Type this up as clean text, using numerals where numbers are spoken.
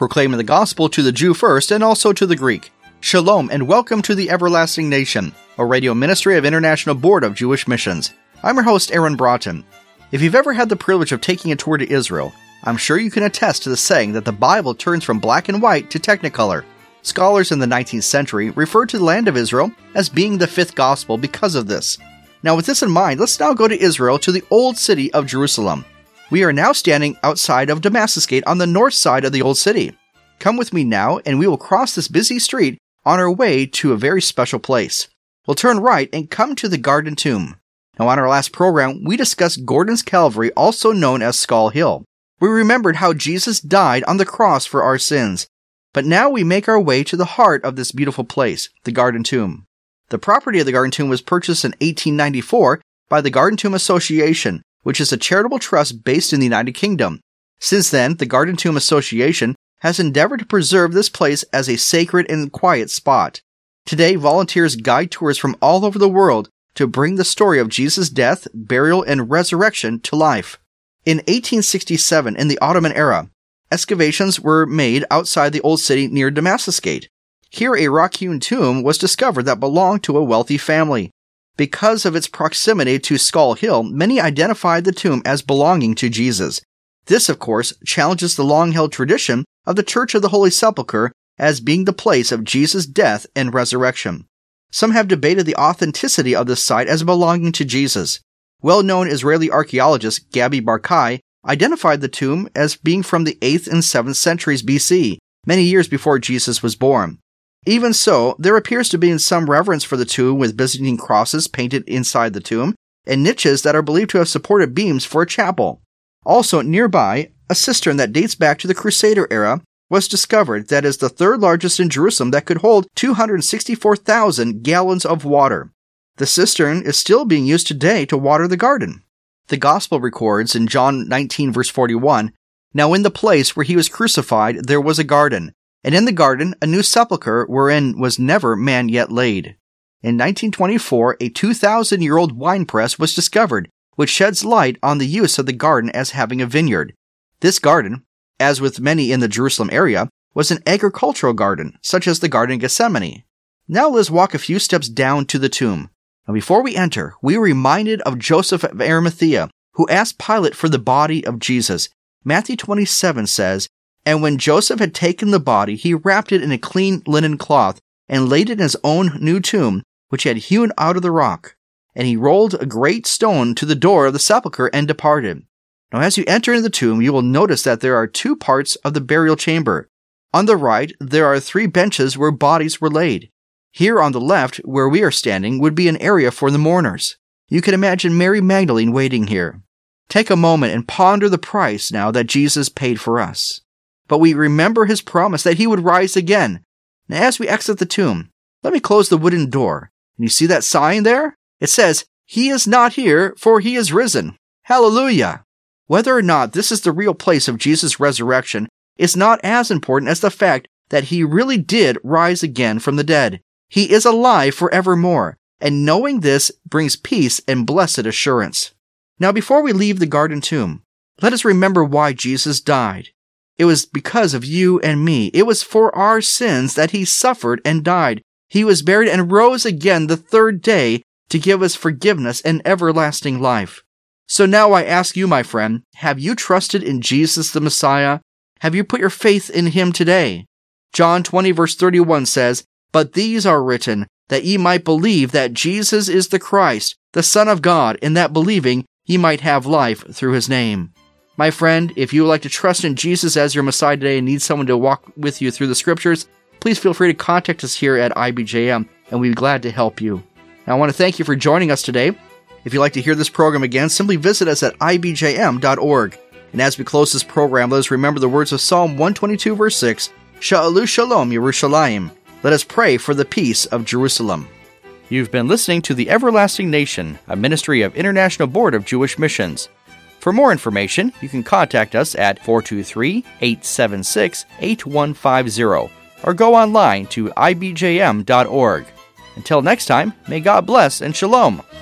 proclaiming the gospel to the Jew first and also to the Greek. Shalom and welcome to the Everlasting Nation, a radio ministry of International Board of Jewish Missions. I'm your host, Aaron Broughton. If you've ever had the privilege of taking a tour to Israel, I'm sure you can attest to the saying that the Bible turns from black and white to technicolor. Scholars in the 19th century referred to the land of Israel as being the fifth gospel because of this. Now, with this in mind, let's now go to Israel, to the old city of Jerusalem. We are now standing outside of Damascus Gate on the north side of the old city. Come with me now, and we will cross this busy street on our way to a very special place. We'll turn right and come to the Garden Tomb. Now, on our last program, we discussed Gordon's Calvary, also known as Skull Hill. We remembered how Jesus died on the cross for our sins. But now we make our way to the heart of this beautiful place, the Garden Tomb. The property of the Garden Tomb was purchased in 1894 by the Garden Tomb Association, which is a charitable trust based in the United Kingdom. Since then, the Garden Tomb Association has endeavored to preserve this place as a sacred and quiet spot. Today, volunteers guide tours from all over the world to bring the story of Jesus' death, burial, and resurrection to life. In 1867, in the Ottoman era, excavations were made outside the old city near Damascus Gate. Here, a rock-hewn tomb was discovered that belonged to a wealthy family. Because of its proximity to Skull Hill, many identified the tomb as belonging to Jesus. This, of course, challenges the long-held tradition of the Church of the Holy Sepulchre as being the place of Jesus' death and resurrection. Some have debated the authenticity of this site as belonging to Jesus. Well-known Israeli archaeologist Gabi Barkai identified the tomb as being from the 8th and 7th centuries BC, many years before Jesus was born. Even so, there appears to be some reverence for the tomb, with Byzantine crosses painted inside the tomb and niches that are believed to have supported beams for a chapel. Also nearby, a cistern that dates back to the Crusader era was discovered that is the third largest in Jerusalem that could hold 264,000 gallons of water. The cistern is still being used today to water the garden. The Gospel records in John 19 verse 41, "Now in the place where he was crucified there was a garden, and in the garden a new sepulchre wherein was never man yet laid." In 1924, a 2,000-year-old wine press was discovered, which sheds light on the use of the garden as having a vineyard. This garden, as with many in the Jerusalem area, was an agricultural garden, such as the Garden of Gethsemane. Now let's walk a few steps down to the tomb. Now before we enter, we are reminded of Joseph of Arimathea, who asked Pilate for the body of Jesus. Matthew 27 says, "And when Joseph had taken the body, he wrapped it in a clean linen cloth, and laid it in his own new tomb, which he had hewn out of the rock. And he rolled a great stone to the door of the sepulchre and departed." Now as you enter into the tomb, you will notice that there are two parts of the burial chamber. On the right, there are 3 benches where bodies were laid. Here on the left, where we are standing, would be an area for the mourners. You can imagine Mary Magdalene waiting here. Take a moment and ponder the price now that Jesus paid for us. But we remember his promise that he would rise again. Now as we exit the tomb, let me close the wooden door. And you see that sign there? It says, "He is not here, for he is risen." Hallelujah! Whether or not this is the real place of Jesus' resurrection is not as important as the fact that he really did rise again from the dead. He is alive forevermore, and knowing this brings peace and blessed assurance. Now before we leave the Garden Tomb, let us remember why Jesus died. It was because of you and me. It was for our sins that he suffered and died. He was buried and rose again the third day to give us forgiveness and everlasting life. So now I ask you, my friend, have you trusted in Jesus the Messiah? Have you put your faith in him today? John 20 verse 31 says, "But these are written, that ye might believe that Jesus is the Christ, the Son of God, and that believing ye might have life through his name." My friend, if you would like to trust in Jesus as your Messiah today and need someone to walk with you through the Scriptures, please feel free to contact us here at IBJM, and we'd be glad to help you. Now, I want to thank you for joining us today. If you'd like to hear this program again, simply visit us at ibjm.org. And as we close this program, let us remember the words of Psalm 122, verse 6, "Sha'alu Shalom Yerushalayim." Let us pray for the peace of Jerusalem. You've been listening to The Everlasting Nation, a ministry of International Board of Jewish Missions. For more information, you can contact us at 423-876-8150 or go online to ibjm.org. Until next time, may God bless and shalom.